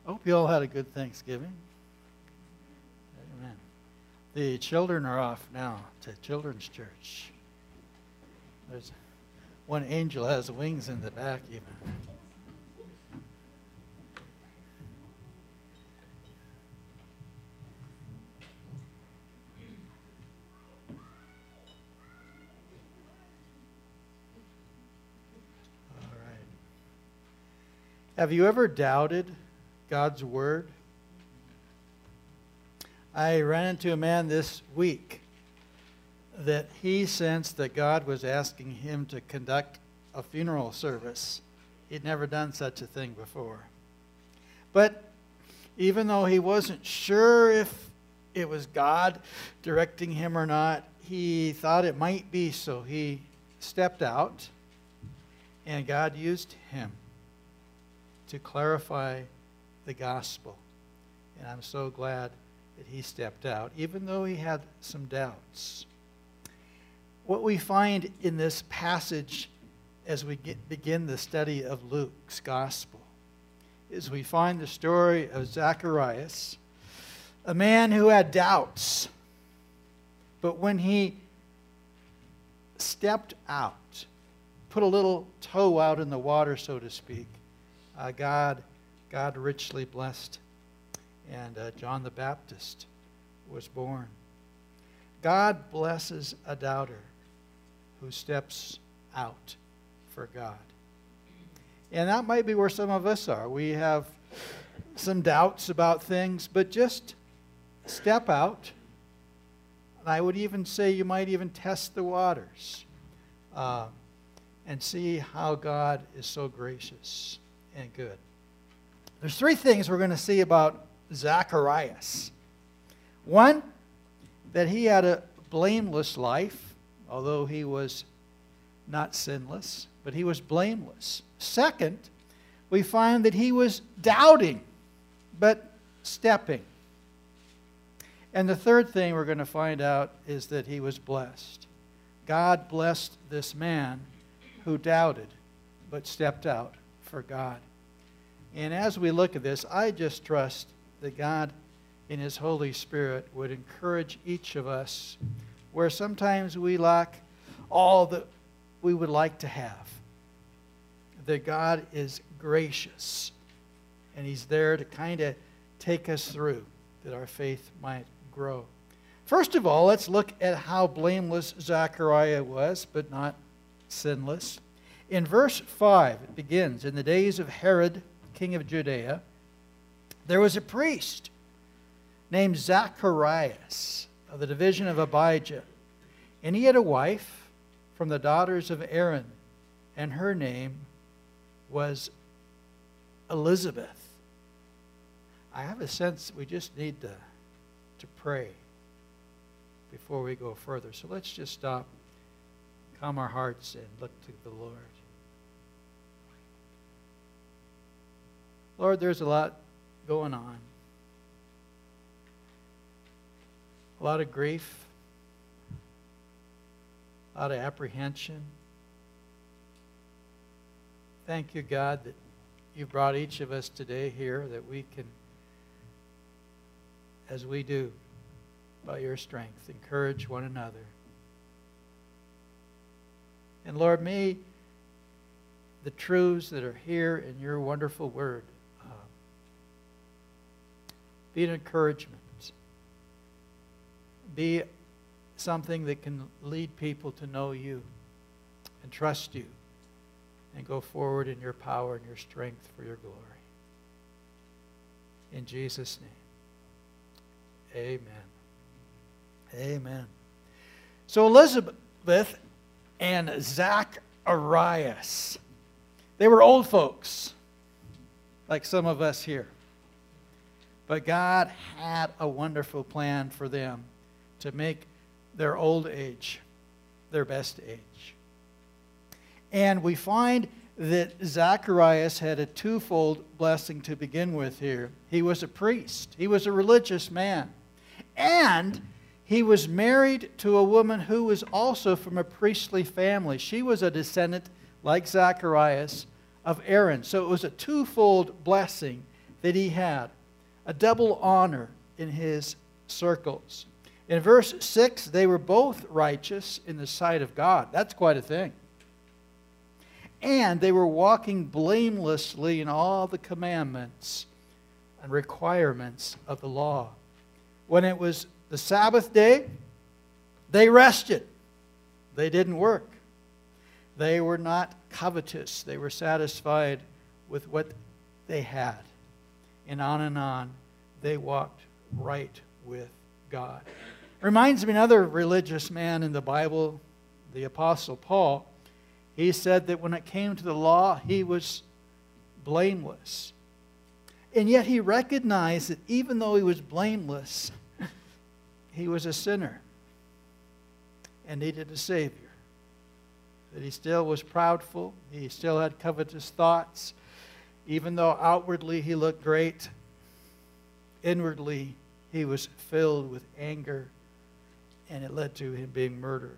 I hope you all had a good Thanksgiving. Amen. The children are off now to children's church. There's one angel has wings in the back even. All right. Have you ever doubted God's word? I ran into a man this week that he sensed that God was asking him to conduct a funeral service. He'd never done such a thing before. But even though he wasn't sure if it was God directing him or not, he thought it might be, so he stepped out, and God used him to clarify the gospel. And I'm so glad that he stepped out, even though he had some doubts. What we find in this passage as we begin the study of Luke's gospel is we find the story of Zacharias, a man who had doubts. But when he stepped out, put a little toe out in the water, so to speak, God richly blessed, and John the Baptist was born. God blesses a doubter who steps out for God. And that might be where some of us are. We have some doubts about things, but just step out. And I would even say you might even test the waters and see how God is so gracious and good. There's three things we're going to see about Zacharias. One, that he had a blameless life, although he was not sinless, but he was blameless. Second, we find that he was doubting, but stepping. And the third thing we're going to find out is that he was blessed. God blessed this man who doubted, but stepped out for God. And as we look at this, I just trust that God in His Holy Spirit would encourage each of us where sometimes we lack all that we would like to have. That God is gracious and He's there to kind of take us through, that our faith might grow. First of all, let's look at how blameless Zechariah was, but not sinless. In verse 5, it begins, "In the days of Herod, king of Judea, there was a priest named Zacharias of the division of Abijah. And he had a wife from the daughters of Aaron, and her name was Elizabeth." I have a sense we just need to pray before we go further. So let's just stop, calm our hearts, and look to the Lord. Lord, there's a lot going on. A lot of grief, a lot of apprehension. Thank you, God, that you brought each of us today here, that we can, as we do, by your strength, encourage one another. And Lord, may the truths that are here in your wonderful word be an encouragement. Be something that can lead people to know you and trust you and go forward in your power and your strength for your glory. In Jesus' name, amen. Amen. So Elizabeth and Zacharias, they were old folks, like some of us here. But God had a wonderful plan for them to make their old age their best age. And we find that Zacharias had a twofold blessing to begin with here. He was a priest. He was a religious man. And he was married to a woman who was also from a priestly family. She was a descendant, like Zacharias, of Aaron. So it was a twofold blessing that he had, a double honor in his circles. In verse 6, they were both righteous in the sight of God. That's quite a thing. And they were walking blamelessly in all the commandments and requirements of the law. When it was the Sabbath day, they rested. They didn't work. They were not covetous. They were satisfied with what they had. And on, they walked right with God. Reminds me of another religious man in the Bible, the Apostle Paul. He said that when it came to the law, he was blameless. And yet he recognized that even though he was blameless, he was a sinner and needed a Savior. That he still was proudful. He still had covetous thoughts. Even though outwardly he looked great, inwardly he was filled with anger, and it led to him being murdered.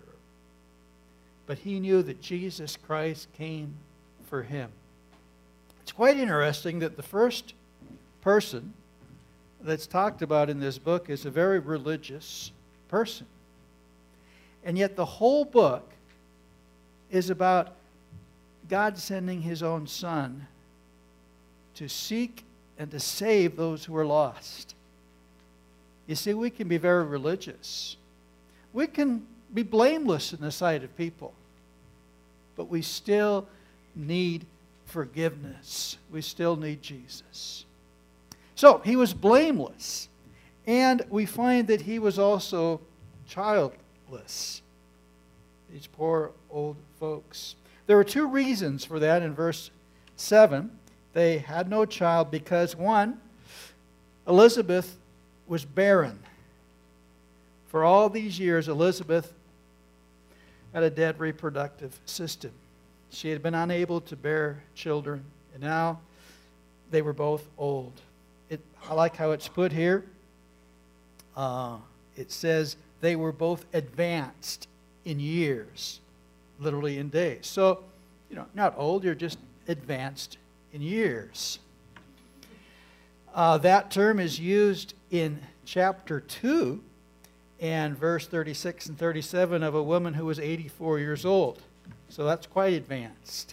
But he knew that Jesus Christ came for him. It's quite interesting that the first person that's talked about in this book is a very religious person. And yet the whole book is about God sending his own Son to seek and to save those who are lost. You see, we can be very religious. We can be blameless in the sight of people. But we still need forgiveness. We still need Jesus. So, he was blameless. And we find that he was also childless. These poor old folks. There were two reasons for that in verse 7. They had no child because, one, Elizabeth was barren. For all these years, Elizabeth had a dead reproductive system. She had been unable to bear children, and now they were both old. I like how it's put here. It says they were both advanced in years, literally in days. So, not old, you're just advanced in years. That term is used in chapter 2 and verse 36 and 37 of a woman who was 84 years old. So that's quite advanced.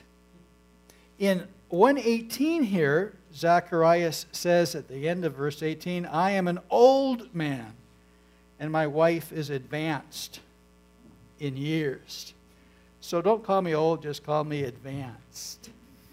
In 1:18 here, Zacharias says at the end of verse 18, I am an old man, and my wife is advanced in years. So don't call me old, just call me advanced.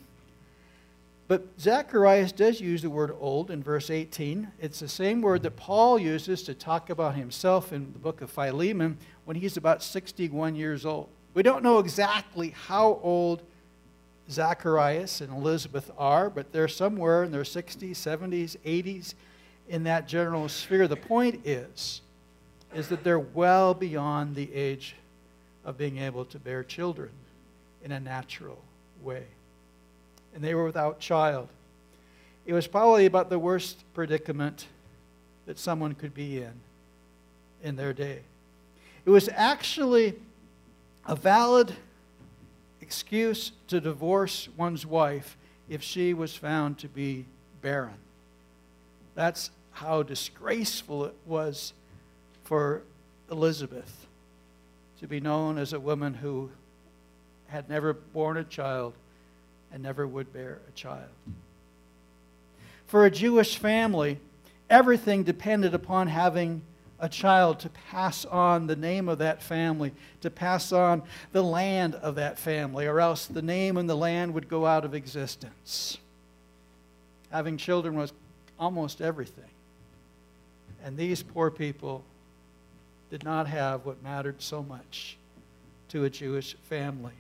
But Zacharias does use the word old in verse 18. It's the same word that Paul uses to talk about himself in the book of Philemon when he's about 61 years old. We don't know exactly how old Zacharias and Elizabeth are, but they're somewhere in their 60s, 70s, 80s, in that general sphere. The point is that they're well beyond the age of being able to bear children in a natural way. And they were without child. It was probably about the worst predicament that someone could be in their day. It was actually a valid excuse to divorce one's wife if she was found to be barren. That's how disgraceful it was for Elizabeth to be known as a woman who had never borne a child and never would bear a child. For a Jewish family, everything depended upon having a child to pass on the name of that family, to pass on the land of that family, or else the name and the land would go out of existence. Having children was almost everything. And these poor people did not have what mattered so much to a Jewish family.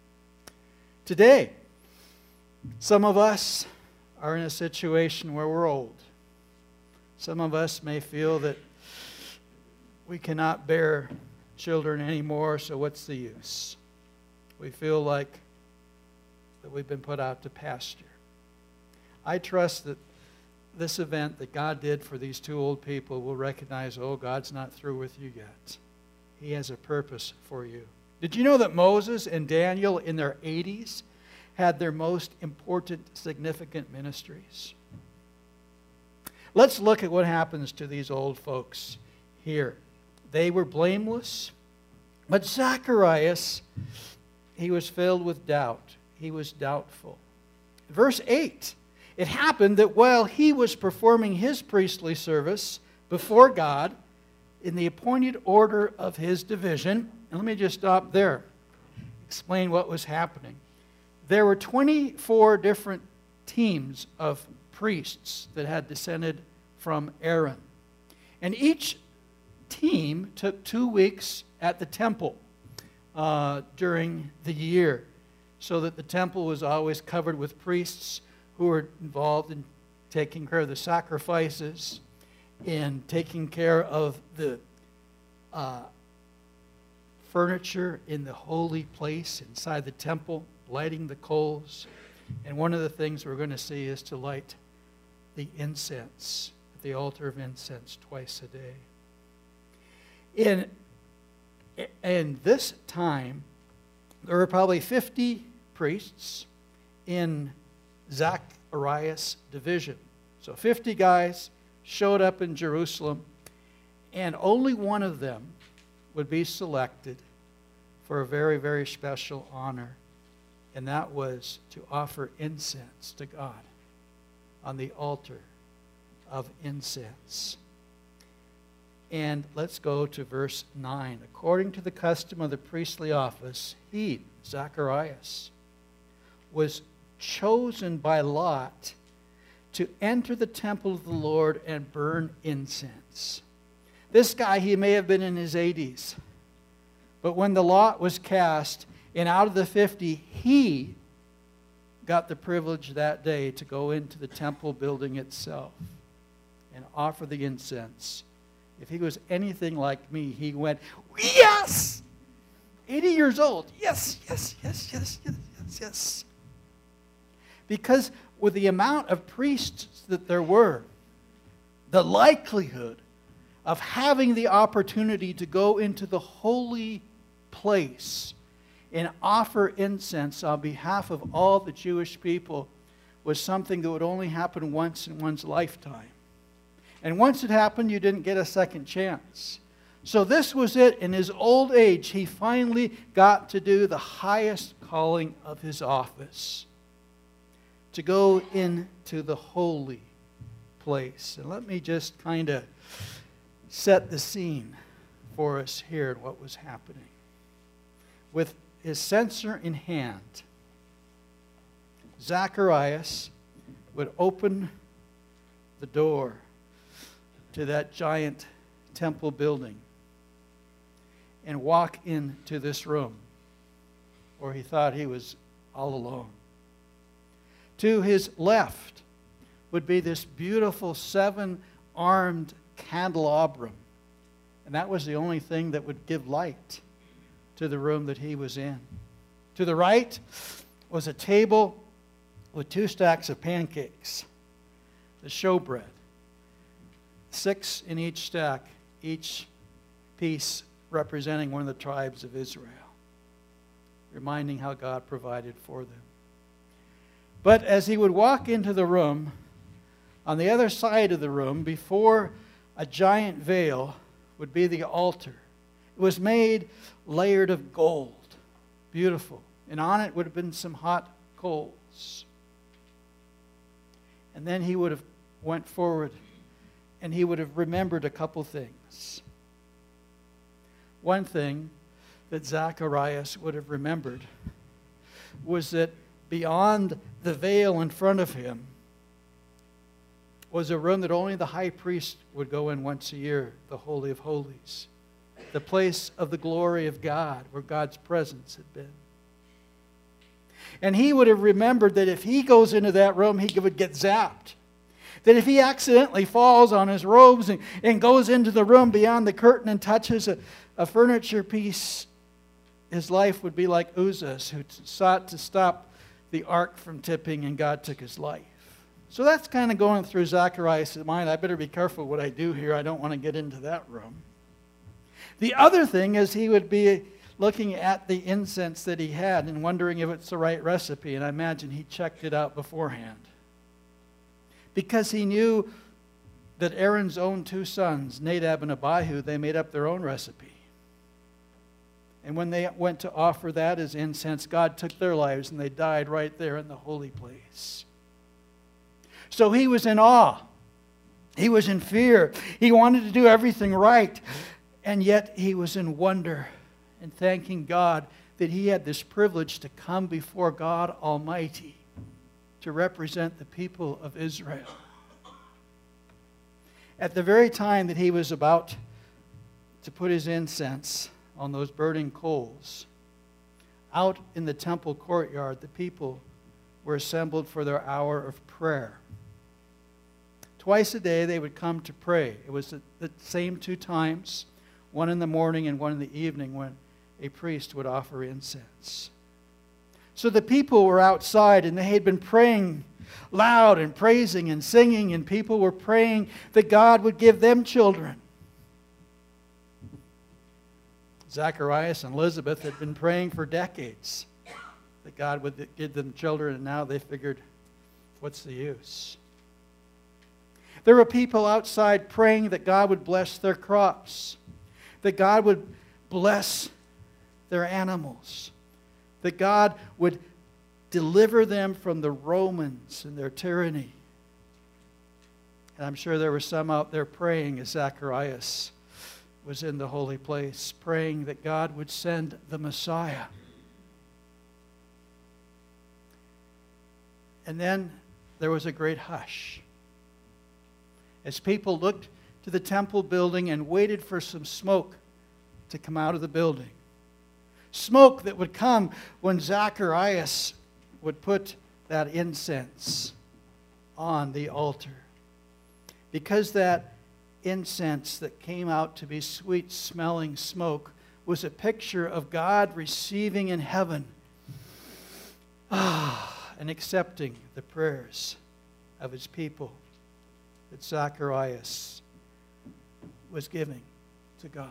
Today, some of us are in a situation where we're old. Some of us may feel that we cannot bear children anymore, so what's the use? We feel like that we've been put out to pasture. I trust that this event that God did for these two old people will recognize, oh, God's not through with you yet. He has a purpose for you. Did you know that Moses and Daniel in their 80s had their most important, significant ministries? Let's look at what happens to these old folks here. They were blameless, but Zacharias, he was filled with doubt. He was doubtful. Verse 8, it happened that while he was performing his priestly service before God in the appointed order of his division, and let me just stop there, explain what was happening. There were 24 different teams of priests that had descended from Aaron. And each team took 2 weeks at the temple during the year, so that the temple was always covered with priests who were involved in taking care of the sacrifices, in taking care of the furniture in the holy place inside the temple, lighting the coals. And one of the things we're going to see is to light the incense at the altar of incense twice a day. In this time, there were probably 50 priests in Zacharias' division. So 50 guys showed up in Jerusalem, and only one of them would be selected for a very, very special honor, and that was to offer incense to God on the altar of incense. And let's go to verse 9. According to the custom of the priestly office, he, Zacharias, was chosen by lot to enter the temple of the Lord and burn incense. This guy, he may have been in his 80s. But when the lot was cast, and out of the 50, he got the privilege that day to go into the temple building itself and offer the incense. If he was anything like me, he went, yes! 80 years old. Yes, yes, yes, yes, yes, yes, yes. Because with the amount of priests that there were, the likelihood of having the opportunity to go into the holy place and offer incense on behalf of all the Jewish people was something that would only happen once in one's lifetime. And once it happened, you didn't get a second chance. So this was it. In his old age, he finally got to do the highest calling of his office, to go into the holy place. And let me just kind of set the scene for us here and what was happening. With his censer in hand, Zacharias would open the door to that giant temple building and walk into this room where he thought he was all alone. To his left would be this beautiful 7-armed candelabrum, and that was the only thing that would give light to the room that he was in. To the right was a table with 2 stacks of pancakes, the showbread, 6 in each stack, each piece representing one of the tribes of Israel, reminding how God provided for them. But as he would walk into the room, on the other side of the room, before a giant veil, would be the altar. It was made layered of gold, beautiful, and on it would have been some hot coals. And then he would have went forward and he would have remembered a couple things. One thing that Zacharias would have remembered was that beyond the veil in front of him was a room that only the high priest would go in once a year, the Holy of Holies, the place of the glory of God, where God's presence had been. And he would have remembered that if he goes into that room, he would get zapped. That if he accidentally falls on his robes and goes into the room beyond the curtain and touches a furniture piece, his life would be like Uzzah's, who sought to stop the ark from tipping, and God took his life. So that's kind of going through Zacharias' mind. I better be careful what I do here. I don't want to get into that room. The other thing is he would be looking at the incense that he had and wondering if it's the right recipe. And I imagine he checked it out beforehand, because he knew that Aaron's own two sons, Nadab and Abihu, they made up their own recipe. And when they went to offer that as incense, God took their lives and they died right there in the holy place. So he was in awe. He was in fear. He wanted to do everything right. And yet he was in wonder and thanking God that he had this privilege to come before God Almighty to represent the people of Israel. At the very time that he was about to put his incense on those burning coals, out in the temple courtyard, the people were assembled for their hour of prayer. Twice a day they would come to pray. It was at the same two times, one in the morning and one in the evening, when a priest would offer incense. So the people were outside and they had been praying loud and praising and singing, and people were praying that God would give them children. Zacharias and Elizabeth had been praying for decades that God would give them children, and now they figured, what's the use? There were people outside praying that God would bless their crops, that God would bless their animals, that God would deliver them from the Romans and their tyranny. And I'm sure there were some out there praying as Zacharias was in the holy place, praying that God would send the Messiah. And then there was a great hush as people looked to the temple building and waited for some smoke to come out of the building. Smoke that would come when Zacharias would put that incense on the altar. Because that incense that came out to be sweet-smelling smoke was a picture of God receiving in heaven and accepting the prayers of his people that Zacharias was giving to God.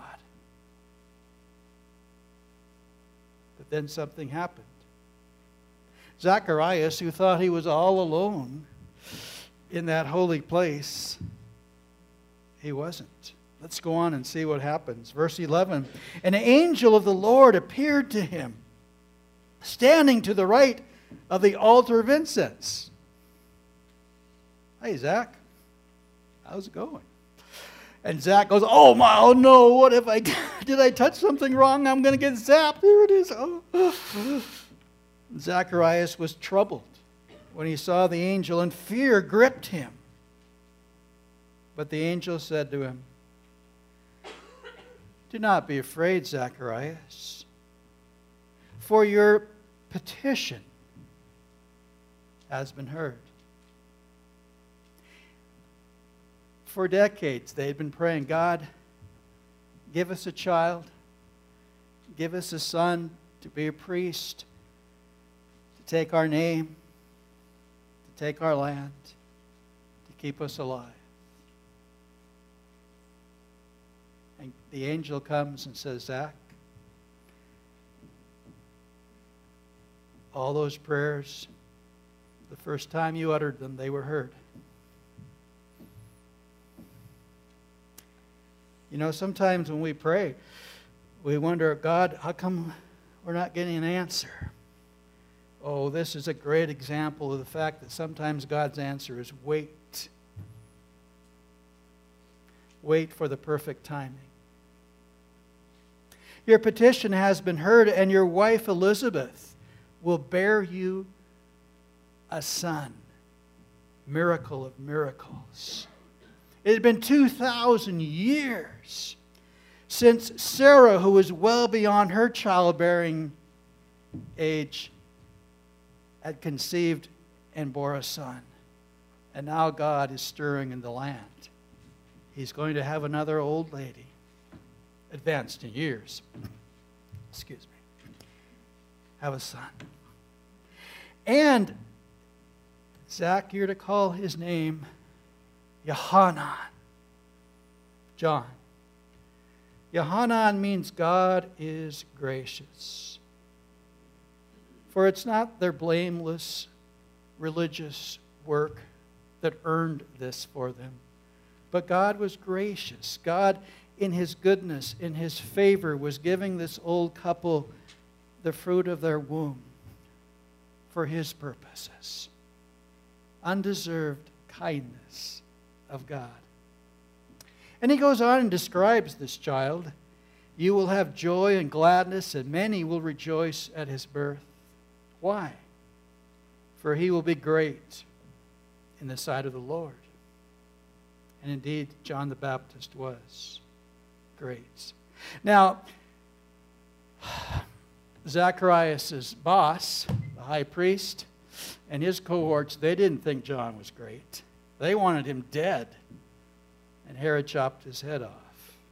But then something happened. Zacharias, who thought he was all alone in that holy place, he wasn't. Let's go on and see what happens. Verse 11, an angel of the Lord appeared to him, standing to the right of the altar of incense. Hey, Zach, how's it going? And Zach goes, oh no, what have I done? Did I touch something wrong? I'm going to get zapped. Here it is. Oh. Zacharias was troubled when he saw the angel, and fear gripped him. But the angel said to him, do not be afraid, Zacharias, for your petition has been heard. For decades they had been praying, God, give us a child, give us a son to be a priest, to take our name, to take our land, to keep us alive. And the angel comes and says, Zach, all those prayers, the first time you uttered them, they were heard. You know, sometimes when we pray, we wonder, God, how come we're not getting an answer? Oh, this is a great example of the fact that sometimes God's answer is wait. Wait for the perfect timing. Your petition has been heard, and your wife Elizabeth will bear you a son. Miracle of miracles. It had been 2,000 years since Sarah, who was well beyond her childbearing age, had conceived and bore a son. And now God is stirring in the land. He's going to have another old lady, advanced in years, excuse me, have a son. And, Zach, you're to call his name Yohanan. John. Yohanan means God is gracious. For it's not their blameless religious work that earned this for them, But God was gracious. God, in His goodness, in His favor, was giving this old couple the fruit of their womb for His purposes. Undeserved kindness of God. And He goes on and describes this child. You will have joy and gladness, and many will rejoice at His birth. Why? For He will be great in the sight of the Lord. And indeed, John the Baptist was great. Now, Zacharias' boss, the high priest, and his cohorts, they didn't think John was great. They wanted him dead. And Herod chopped his head off.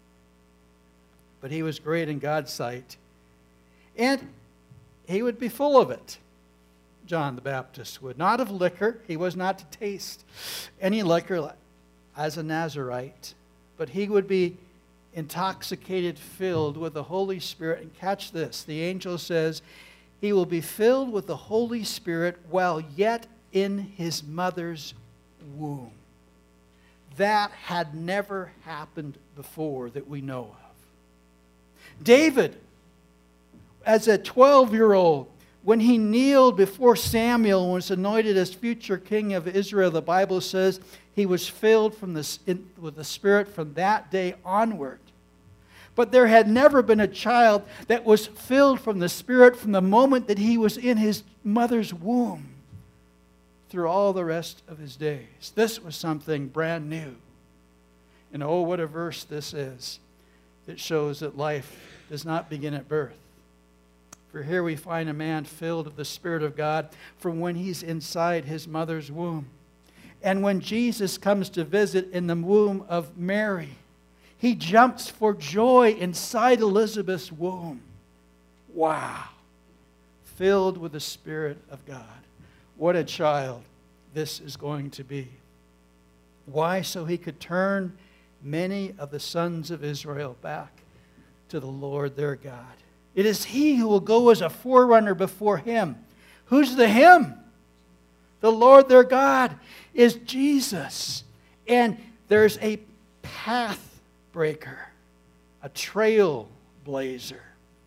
But he was great in God's sight. And he would be full of it. John the Baptist would. Not of liquor. He was not to taste any liquor as a Nazirite. But he would be intoxicated, filled with the Holy Spirit. And catch this. The angel says, he will be filled with the Holy Spirit while yet in his mother's womb. That had never happened before that we know of. David, as a 12-year-old, when he kneeled before Samuel and was anointed as future king of Israel, the Bible says he was filled with the Spirit from that day onward. But there had never been a child that was filled from the Spirit from the moment that he was in his mother's womb through all the rest of his days. This was something brand new. And oh, what a verse this is that shows that life does not begin at birth. For here we find a man filled with the Spirit of God from when he's inside his mother's womb. And when Jesus comes to visit in the womb of Mary, he jumps for joy inside Elizabeth's womb. Wow. Filled with the Spirit of God. What a child this is going to be. Why? So he could turn many of the sons of Israel back to the Lord their God. It is he who will go as a forerunner before him. Who's the him? The Lord their God is Jesus. And there's a path breaker, a trailblazer,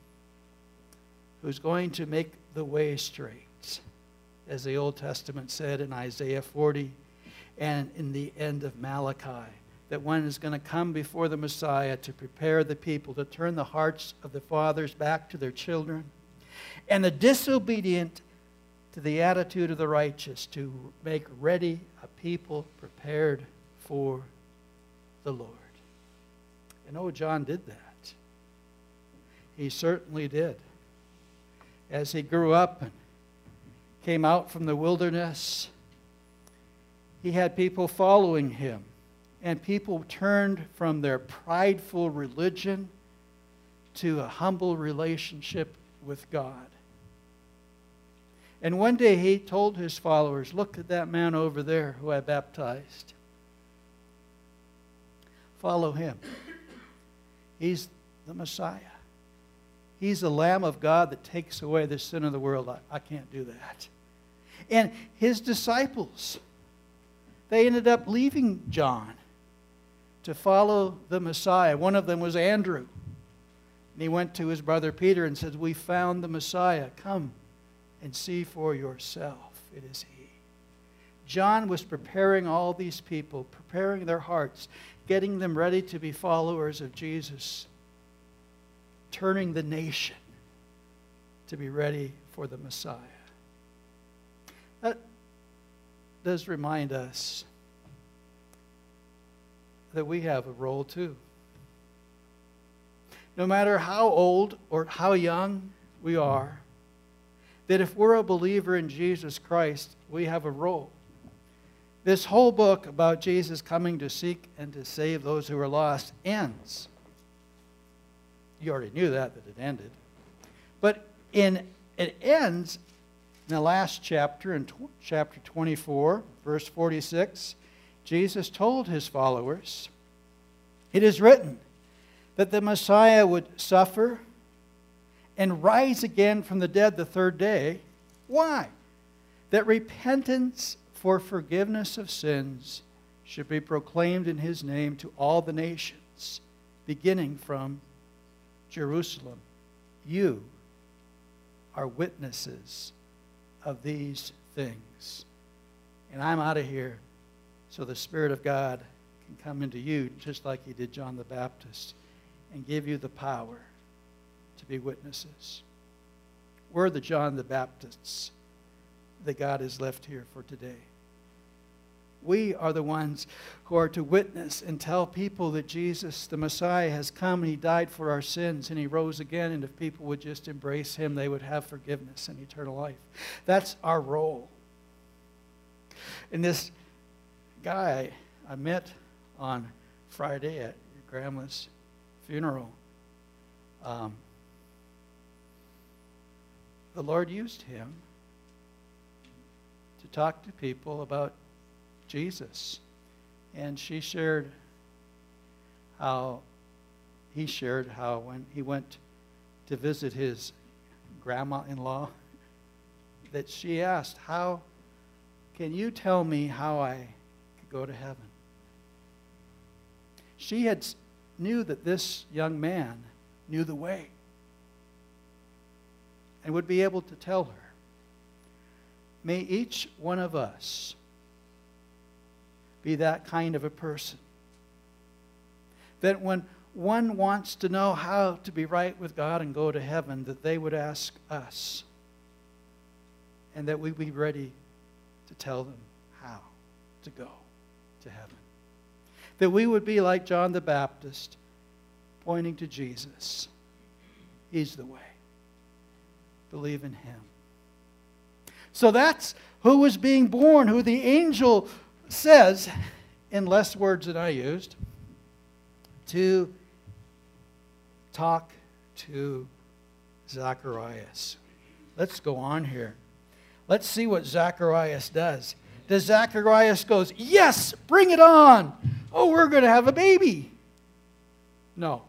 who's going to make the way straight, as the Old Testament said in Isaiah 40 and in the end of Malachi, that one is going to come before the Messiah to prepare the people, to turn the hearts of the fathers back to their children, and the disobedient to the attitude of the righteous, to make ready a people prepared for the Lord. And oh, John did that. He certainly did. As he grew up and came out from the wilderness, he had people following him. And people turned from their prideful religion to a humble relationship with God. And one day he told his followers, look at that man over there who I baptized. Follow him. He's the Messiah. He's the Lamb of God that takes away the sin of the world. I can't do that. And his disciples, they ended up leaving John to follow the Messiah. One of them was Andrew. And he went to his brother Peter and said, we found the Messiah. Come and see for yourself. It is he. John was preparing all these people, preparing their hearts, getting them ready to be followers of Jesus, turning the nation to be ready for the Messiah. That does remind us that we have a role too. No matter how old or how young we are, that if we're a believer in Jesus Christ, we have a role. This whole book about Jesus coming to seek and to save those who are lost ends. You already knew that it ended. But it ends in the last chapter, in chapter 24, verse 46. Jesus told his followers, it is written that the Messiah would suffer and rise again from the dead the third day. Why? That repentance for forgiveness of sins should be proclaimed in his name to all the nations, beginning from Jerusalem. You are witnesses of these things. And I'm out of here so the Spirit of God can come into you, just like he did John the Baptist, and give you the power to be witnesses. We're the John the Baptists that God has left here for today. We are the ones who are to witness and tell people that Jesus, the Messiah, has come and he died for our sins and he rose again, and if people would just embrace him, they would have forgiveness and eternal life. That's our role. And this guy I met on Friday at your grandma's funeral, the Lord used him to talk to people about Jesus. And he shared how when he went to visit his grandma-in-law, that she asked, "How can you tell me how I could go to heaven?" She knew that this young man knew the way and would be able to tell her. May each one of us be that kind of a person. That when one wants to know how to be right with God and go to heaven, that they would ask us. And that we'd be ready to tell them how to go to heaven. That we would be like John the Baptist, pointing to Jesus. He's the way. Believe in him. So that's who was being born, who the angel says, in less words than I used, to talk to Zacharias. Let's go on here. Let's see what Zacharias does. Does Zacharias goes, "Yes, bring it on. Oh, we're going to have a baby." No.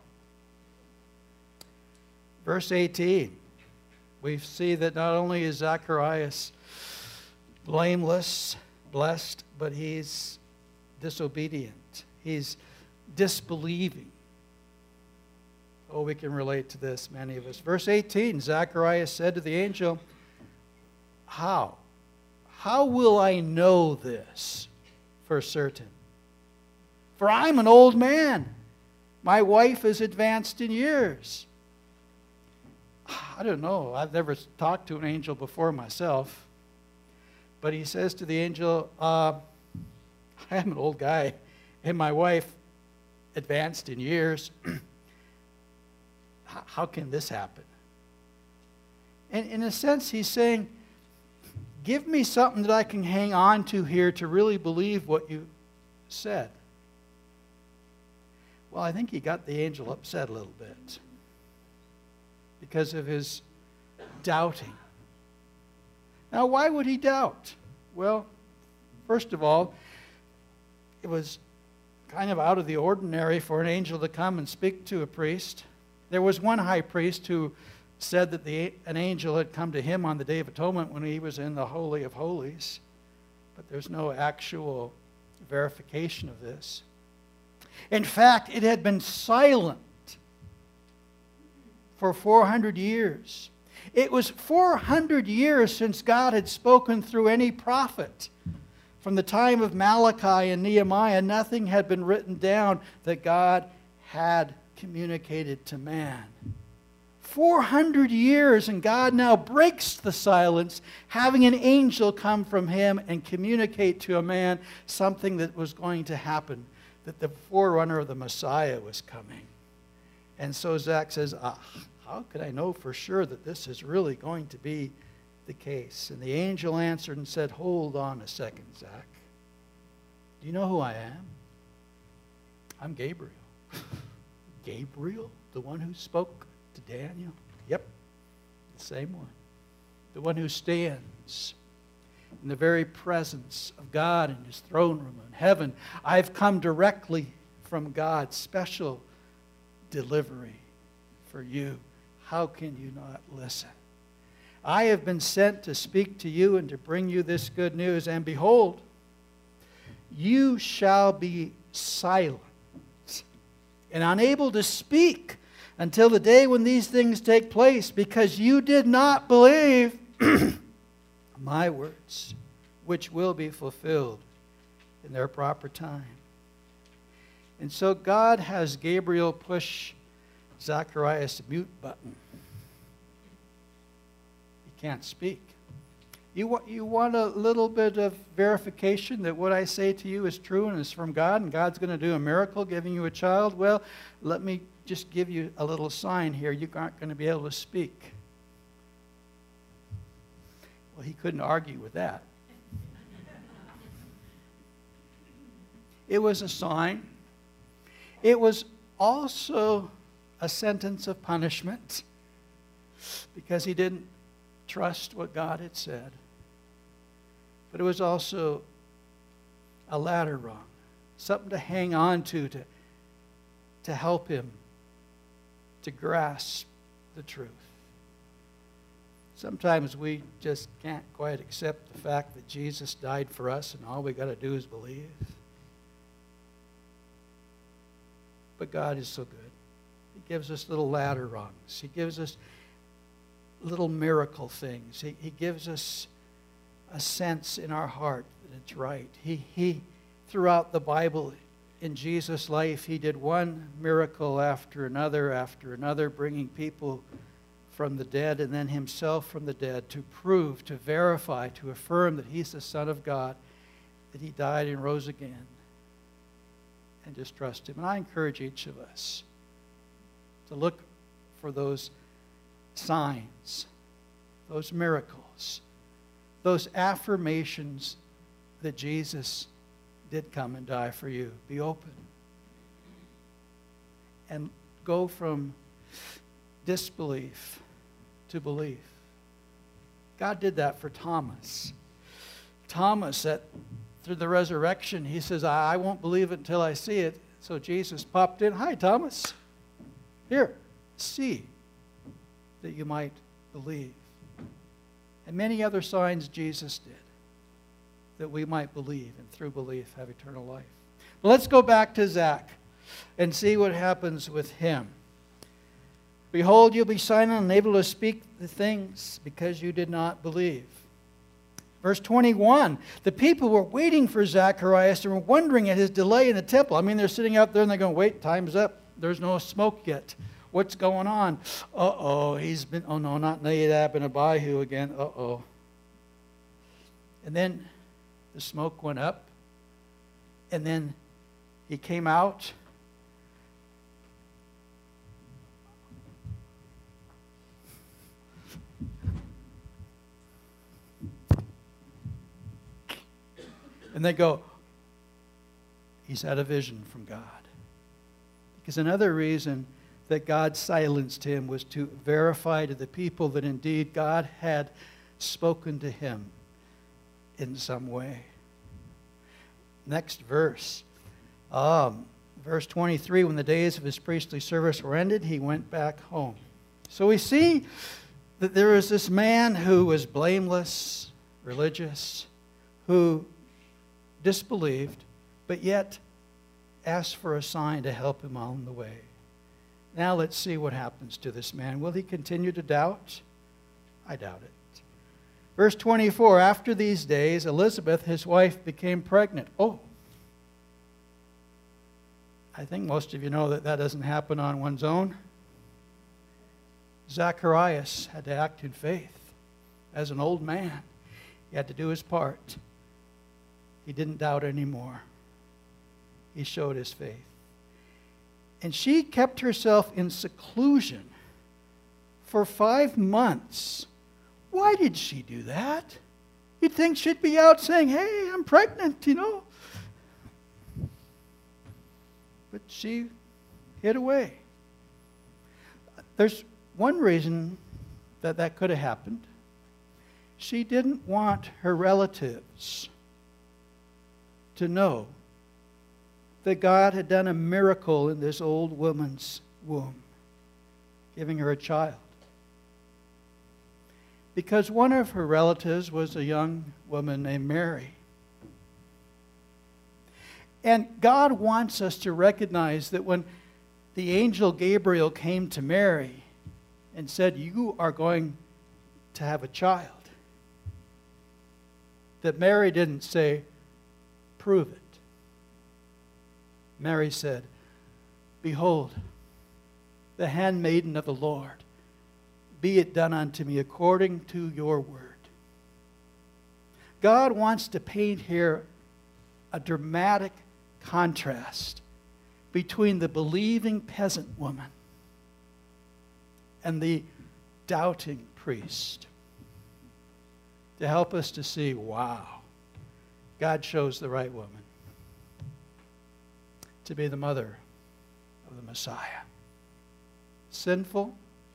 Verse 18. We see that not only is Zacharias blameless, blessed, but he's disobedient. He's disbelieving. Oh, we can relate to this, many of us. Verse 18, Zacharias said to the angel, How? How will I know this for certain? For I'm an old man. My wife is advanced in years. I don't know. I've never talked to an angel before myself. But he says to the angel, I am an old guy, and my wife advanced in years. How can this happen? And in a sense, he's saying, give me something that I can hang on to here to really believe what you said. Well, I think he got the angel upset a little bit because of his doubting. Now, why would he doubt? Well, first of all, it was kind of out of the ordinary for an angel to come and speak to a priest. There was one high priest who said that an angel had come to him on the Day of Atonement when he was in the Holy of Holies. But there's no actual verification of this. In fact, it had been silent for 400 years. It was 400 years since God had spoken through any prophet. From the time of Malachi and Nehemiah, nothing had been written down that God had communicated to man. 400 years, and God now breaks the silence, having an angel come from him and communicate to a man something that was going to happen, that the forerunner of the Messiah was coming. And so Zach says, how could I know for sure that this is really going to be the case? And the angel answered and said, hold on a second, Zach. Do you know who I am? I'm Gabriel. Gabriel? The one who spoke to Daniel? Yep, the same one. The one who stands in the very presence of God in his throne room in heaven. I've come directly from God. Special delivery for you. How can you not listen? I have been sent to speak to you and to bring you this good news. And behold, you shall be silent and unable to speak until the day when these things take place, because you did not believe my words, which will be fulfilled in their proper time. And so God has Gabriel push Zacharias' mute button. He can't speak. You want a little bit of verification that what I say to you is true and is from God, and God's going to do a miracle giving you a child? Well, let me just give you a little sign here. You aren't going to be able to speak. Well, he couldn't argue with that. It was a sign. It was also a sentence of punishment because he didn't trust what God had said. But it was also a ladder rung, something to hang on to help him to grasp the truth. Sometimes we just can't quite accept the fact that Jesus died for us and all we got to do is believe. But God is so good. He gives us little ladder rungs. He gives us little miracle things. He gives us a sense in our heart that it's right. He throughout the Bible, in Jesus' life, he did one miracle after another, bringing people from the dead and then himself from the dead to prove, to verify, to affirm that he's the Son of God, that he died and rose again. And just trust him. And I encourage each of us to look for those signs, those miracles, those affirmations that Jesus did come and die for you. Be open. And go from disbelief to belief. God did that for Thomas. Thomas, through the resurrection, he says, I won't believe it until I see it. So Jesus popped in. Hi, Thomas. Here, see, that you might believe. And many other signs Jesus did, that we might believe, and through belief have eternal life. But let's go back to Zach and see what happens with him. Behold, you'll be silent and unable to speak the things because you did not believe. Verse 21, the people were waiting for Zacharias and were wondering at his delay in the temple. I mean, they're sitting out there and they're going, wait, time's up. There's no smoke yet. What's going on? Oh no, not Nadab and Abihu again. And then the smoke went up, and then he came out. And they go, he's had a vision from God. Because another reason that God silenced him was to verify to the people that indeed God had spoken to him in some way. Next verse. Verse 23, when the days of his priestly service were ended, he went back home. So we see that there is this man who was blameless, religious, who disbelieved, but yet asked for a sign to help him on the way. Now let's see what happens to this man. Will he continue to doubt? I doubt it. Verse 24, after these days, Elizabeth, his wife, became pregnant. Oh, I think most of you know that doesn't happen on one's own. Zacharias had to act in faith. As an old man, he had to do his part. He didn't doubt anymore. He showed his faith. And she kept herself in seclusion for 5 months. Why did she do that? You'd think she'd be out saying, hey, I'm pregnant, you know. But she hid away. There's one reason that could have happened. She didn't want her relatives to know that God had done a miracle in this old woman's womb, giving her a child. Because one of her relatives was a young woman named Mary. And God wants us to recognize that when the angel Gabriel came to Mary and said, "You are going to have a child," that Mary didn't say, "Prove it." Mary said, "Behold, the handmaiden of the Lord, be it done unto me according to your word." God wants to paint here a dramatic contrast between the believing peasant woman and the doubting priest, to help us to see, wow, God chose the right woman to be the mother of the Messiah. Sinful,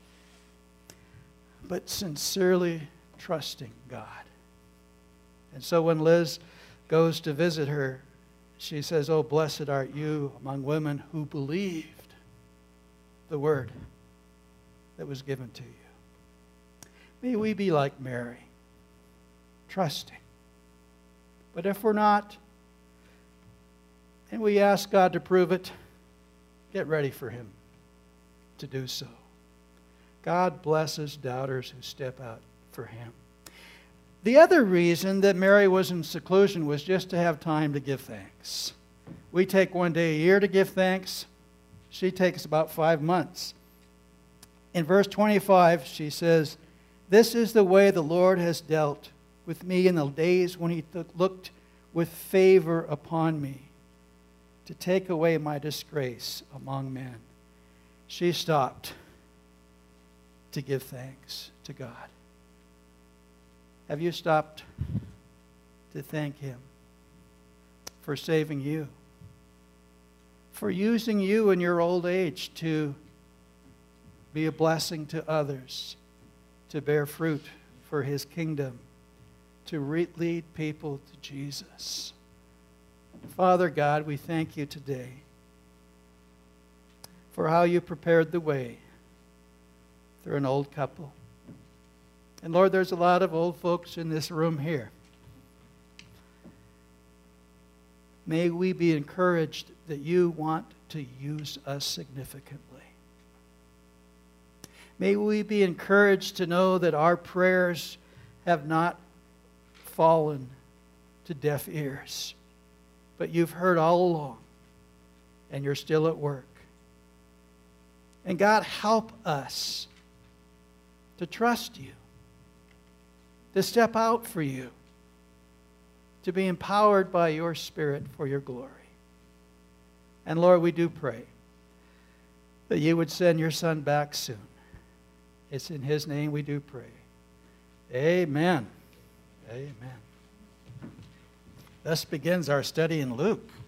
but sincerely trusting God. And so when Liz goes to visit her, she says, "Oh, blessed art you among women who believed the word that was given to you." May we be like Mary, trusting. But if we're not, and we ask God to prove it, get ready for Him to do so. God blesses doubters who step out for Him. The other reason that Mary was in seclusion was just to have time to give thanks. We take one day a year to give thanks. She takes about 5 months. In verse 25, she says, "This is the way the Lord has dealt with me in the days when He looked with favor upon me to take away my disgrace among men." She stopped to give thanks to God. Have you stopped to thank Him for saving you, for using you in your old age to be a blessing to others, to bear fruit for His kingdom, to lead people to Jesus? Father God, we thank you today for how you prepared the way through an old couple. And Lord, there's a lot of old folks in this room here. May we be encouraged that you want to use us significantly. May we be encouraged to know that our prayers have not fallen to deaf ears, but you've heard all along, and you're still at work. And God, help us to trust you, to step out for you, to be empowered by your Spirit for your glory. And Lord, we do pray that you would send your Son back soon. It's in His name we do pray. Amen. Amen. Thus begins our study in Luke.